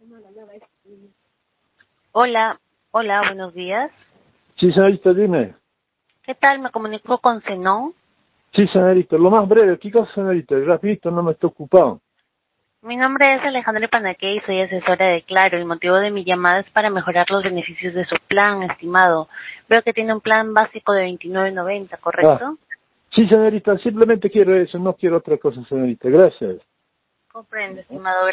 Hola, hola, buenos días. Sí, señorita, dime. ¿Qué tal? Me comunico con Zenón. Sí, señorita, lo más breve. ¿Qué cosa, señorita? Rapidito, no me estoy ocupado. Mi nombre es Alejandra Panaque y soy asesora de Claro. El motivo de mi llamada es para mejorar los beneficios de su plan, estimado. Veo que tiene un plan básico de 29.90, Ah, ¿correcto? sí, señorita, simplemente quiero eso, no quiero otra cosa, señorita. Gracias. Comprendo, estimado.